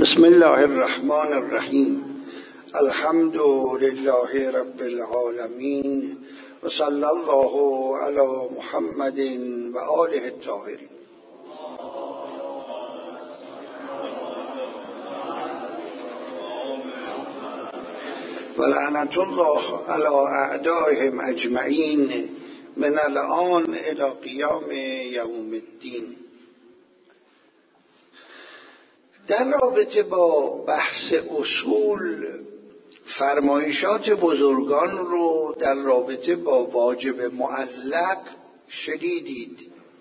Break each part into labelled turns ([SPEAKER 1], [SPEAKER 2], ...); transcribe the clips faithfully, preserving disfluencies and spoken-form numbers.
[SPEAKER 1] بسم الله الرحمن الرحیم. الحمد لله رب العالمین و صلی الله علی محمد و آله الطاهرین. و لعنت الله علی اعدائهم اجمعین من الآن الی قیام یوم الدین. در رابطه با بحث اصول فرمایشات بزرگان رو در رابطه با واجب معلق شنیدید.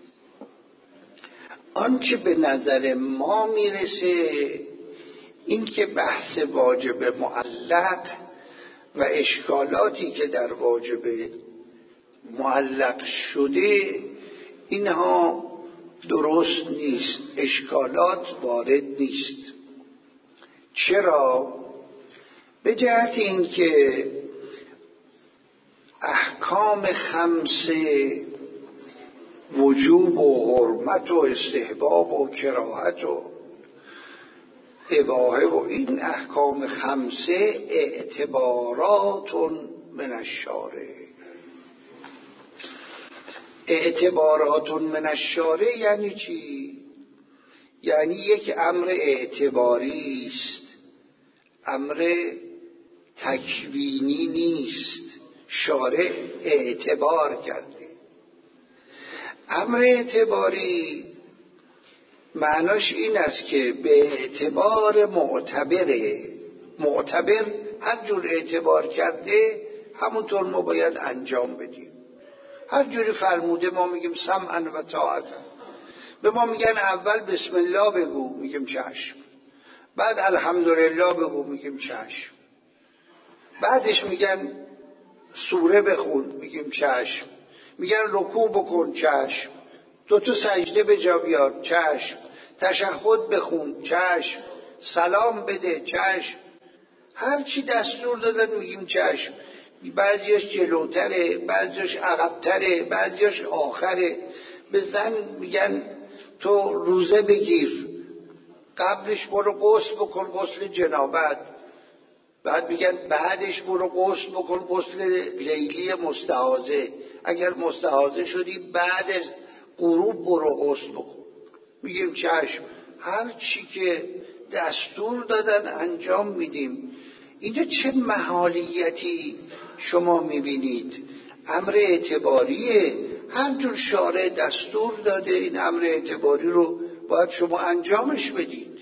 [SPEAKER 1] آنچه به نظر ما میرسه این که بحث واجب معلق و اشکالاتی که در واجب معلق شده اینها درست نیست، اشکالات وارد نیست. چرا؟ به جهت اینکه احکام خمسه وجوب و حرمت و استحباب و کراهت و اباحه و این احکام خمسه اعتبارات من الشارع. اعتبارات من الشارع یعنی چی؟ یعنی یک امر اعتباری است، امر تکوینی نیست. شارع اعتبار کرده. امر اعتباری معناش این است که به اعتبار معتبره. معتبر هر جور اعتبار کرده همونطور ما باید انجام بدیم. هر جوری فرموده ما میگیم سمعا و طاعتا. به ما میگن اول بسم الله بگو، میگیم چشم. بعد الحمدلله بگو، میگیم چشم. بعدش میگن سوره بخون، میگیم چشم. میگن رکوع بکن، چشم. دو تا سجده به جا بیار، چشم. تشهد بخون، چشم. سلام بده، چشم. هر چی دستور دادن میگیم چشم. بعضیش جلوتره، بعضیش عقبتره، بعضیش آخره. به زن میگن تو روزه بگیر، قبلش برو غسل بکن، غسل جنابت. بعد میگن بعدش برو غسل بکن، غسل لیلی مستحاضه. اگر مستحاضه شدی بعد از غروب برو غسل بکن، میگیم چشم. هر چی که دستور دادن انجام میدیم. اینجا چه محالیتی شما میبینید؟ امر اعتباریه، هر جور شارع دستور داده این امر اعتباری رو باید شما انجامش بدید.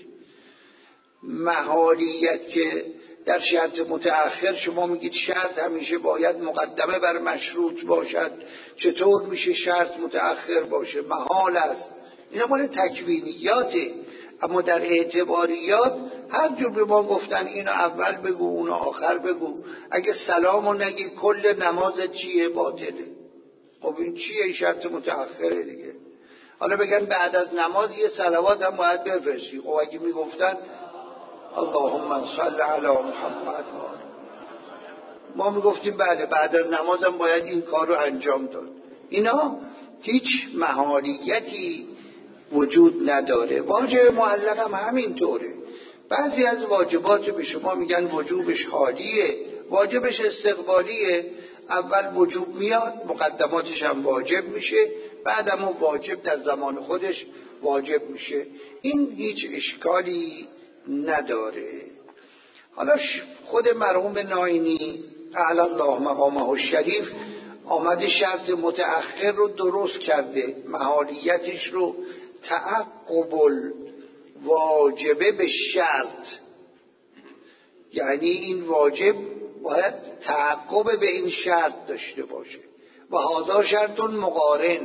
[SPEAKER 1] محالیت که در شرط متأخر شما میگید شرط همیشه باید مقدمه بر مشروط باشد، چطور میشه شرط متأخر باشه؟ محال است. اینا مال تکوینیاته. اما در اعتباریات هر جور به ما گفتن اینو اول بگو اونو آخر بگو. اگه سلامو نگی کل نمازت چیه؟ باطله. خب این چیه؟ این شرط متأخره دیگه. حالا بگن بعد از نماز یه صلوات هم باید بفرستی. خب اگه میگفتن اللهم صل علی محمد، ما میگفتیم بله بعد از نماز هم باید این کار رو انجام داد. اینا هیچ محالیتی وجود نداره. واجب معلق هم همینطوره. بعضی از واجبات به شما میگن وجوبش حالیه، واجبش استقبالیه. اول وجوب میاد، مقدماتش هم واجب میشه، بعد هم واجب در زمان خودش واجب میشه. این هیچ اشکالی نداره. حالا خود مرحوم ناینی اعلی الله مقامه الشریف آمده شرط متأخر رو درست کرده. محالیتش رو تعقب واجبه به شرط، یعنی این واجب باید تعقب به این شرط داشته باشه. و هذا شرط مقارن.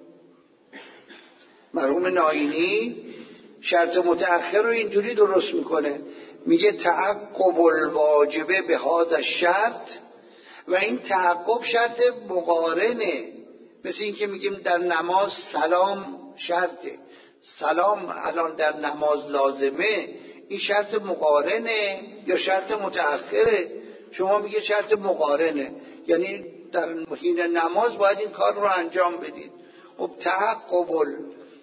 [SPEAKER 1] مرحوم ناینی شرط متأخر رو اینجوری درست میکنه، میگه تعقب الواجبه به هذا شرط. و این تعقب شرط مقارنه. مثل این که میگیم در نماز سلام شرطه، سلام الان در نماز لازمه. این شرط مقارنه یا شرط متأخره؟ شما میگه شرط مقارنه، یعنی در حین نماز باید این کار رو انجام بدید. خب تعقب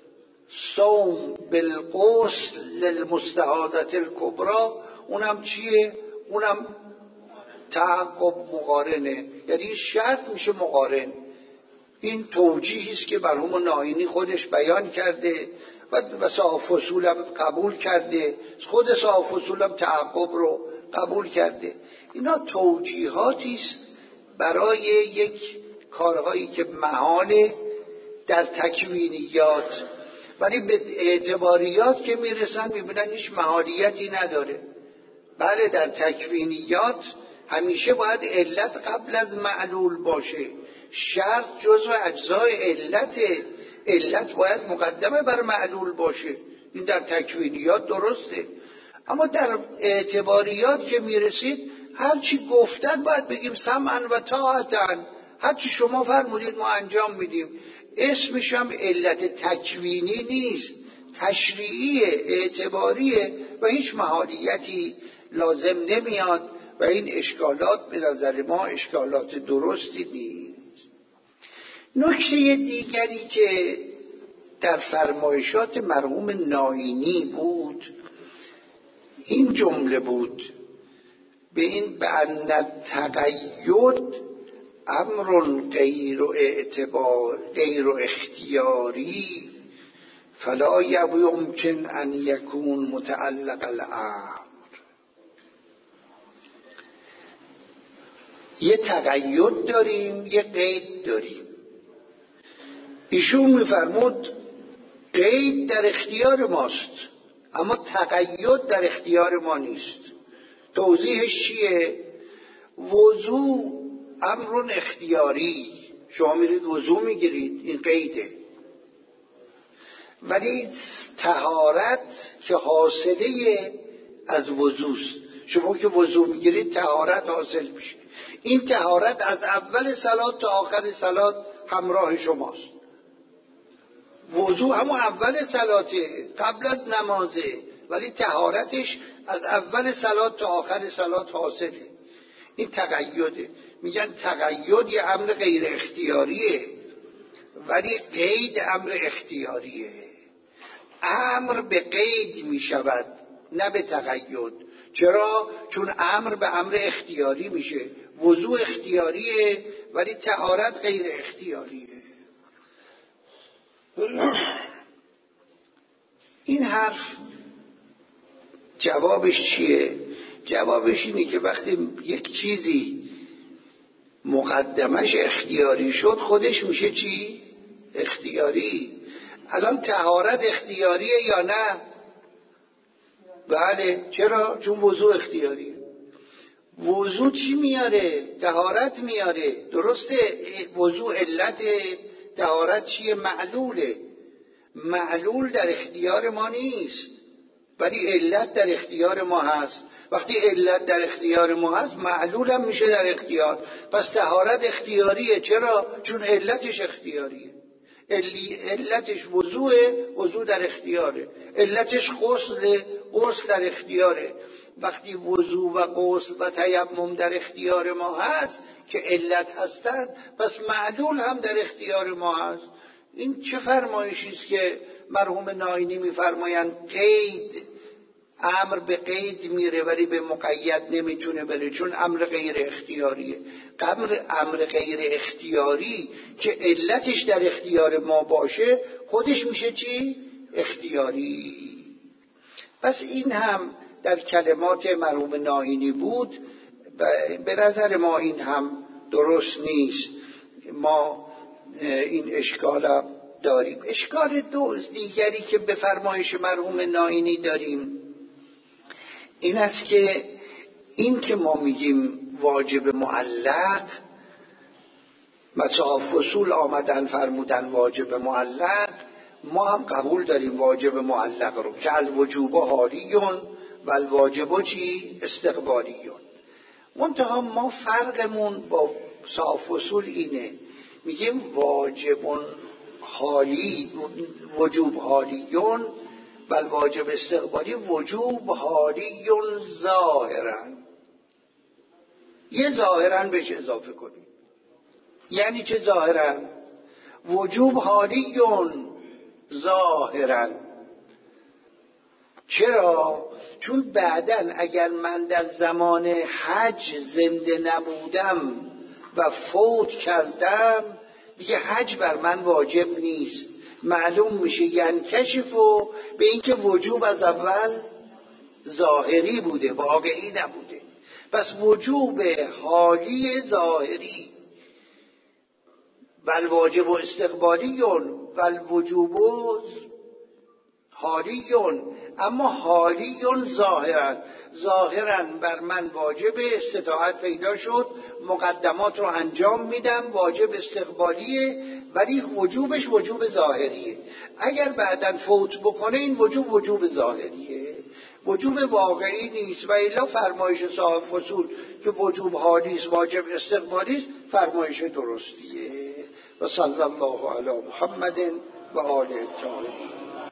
[SPEAKER 1] صوم بالغسل للمستحاضة الکبری، اونم چیه؟ اونم تعقب مقارنه، یعنی شرط میشه مقارن. این توجیهی است که مرحوم ناینی خودش بیان کرده و صاحب فصول هم قبول کرده، خود صاحب فصول هم تعقب رو قبول کرده. اینا توجیهاتی است برای یک کارهایی که محاله در تکوینیات، ولی به اعتباریات که میرسن میبینن هیچ محالیتی نداره. بله در تکوینیات همیشه باید علت قبل از معلول باشه، شرط جزو اجزای علت، علت باید مقدمه بر معلول باشه، این در تکوینیات درسته. اما در اعتباریات که میرسید هرچی گفتن باید بگیم سمعا و طاعتا، هرچی شما فرمودید ما انجام میدیم. اسمش هم علت تکوینی نیست، تشریعیه، اعتباریه و هیچ محالیتی لازم نمیاد و این اشکالات به نظر ما اشکالات درستی نیست. نکته دیگری که در فرمایشات مرحوم ناینی بود این جمله بود، به این به ان تقید امر غیر اعتبار غیر اختیاری فلا یمکن ان یکون متعلق الامر. یه تقید داریم، یه قید داریم. ایشون میفرمود قید در اختیار ماست اما تقید در اختیار ما نیست. توضیحش چیه؟ وضو امر اختیاری، شما میرید وضو میگیرید، این قیده، ولی طهارت که حاصله از وضوست. شما که وضو میگیرید طهارت حاصل میشه، این طهارت از اول صلات تا آخر صلات همراه شماست. وضو همون اول صلاته، قبل از نمازه، ولی طهارتش از اول صلات تا آخر صلات حاصله. این تقیده. میگن تقید یه امر غیر اختیاریه ولی قید امر اختیاریه. امر به قید میشود نه به تقید. چرا؟ چون امر به امر اختیاری میشه. وضو اختیاریه ولی طهارت غیر اختیاریه. این حرف جوابش چیه؟ جوابش اینه که وقتی یک چیزی مقدمش اختیاری شد خودش میشه چی؟ اختیاری. الان طهارت اختیاریه یا نه؟ بله. چرا؟ چون وضو اختیاریه. وضو چی میاره؟ طهارت میاره. درسته وضو علت، طهارت چیه؟ معلوله. معلول در اختیار ما نیست ولی علت در اختیار ما هست. وقتی علت در اختیار ما هست معلول هم میشه در اختیار. پس طهارت اختیاریه. چرا؟ چون علتش اختیاریه. علتش وضوعه، وضوع در اختیاره. علتش غسل، غسل در اختیاره. وقتی وضوع و غسل و تیمم در اختیار ما هست که علت هستند، پس معلول هم در اختیار ما هست. این چه فرمایشی است که مرحوم ناینی میفرمایند قید، امر به قید میره ولی به مقید نمیتونه بره چون امر غیر اختیاریه. امر امر غیر اختیاری که علتش در اختیار ما باشه خودش میشه چی؟ اختیاری. پس این هم در کلمات مرحوم ناینی بود. به نظر ما این هم درست نیست. ما این اشکال داریم. اشکال دو دیگری که به فرمایش مرحوم ناینی داریم این است که این که ما میگیم واجب معلق، مثلا فصول آمدن فرمودن واجب معلق، ما هم قبول داریم واجب معلق رو که الوجوب حالیون و الواجب چی؟ استقبالیون. منتها ما فرقمون با صاحب فصول اینه، میگیم واجب حالی، وجوب حالیون و الواجب استقبالی وجوب حالیون ظاهرن. یه ظاهرن بهش اضافه کنیم. یعنی چه ظاهرن؟ وجوب حالیون ظاهراً. چرا؟ چون بعداً اگر من در زمان حج زنده نبودم و فوت کردم دیگه حج بر من واجب نیست. معلوم میشه ینکشف و به اینکه وجوب از اول ظاهری بوده، واقعی نبوده. پس وجوب حالی ظاهری والواجب و استقبالیون والوجوب حالیون، اما حالیون ظاهرا ظاهرا بر من واجب استطاعت پیدا شد، مقدمات رو انجام میدم، واجب استقبالیه ولی وجوبش وجوب ظاهریه. اگر بعداً فوت بکنه این وجوب وجوب ظاهریه، وجوب واقعی نیست. و الا فرمایش صاحب فصول که وجوب حالیست واجب استقبالیست فرمایش درستیه. و صلی الله علی محمد و آله الطاهرین.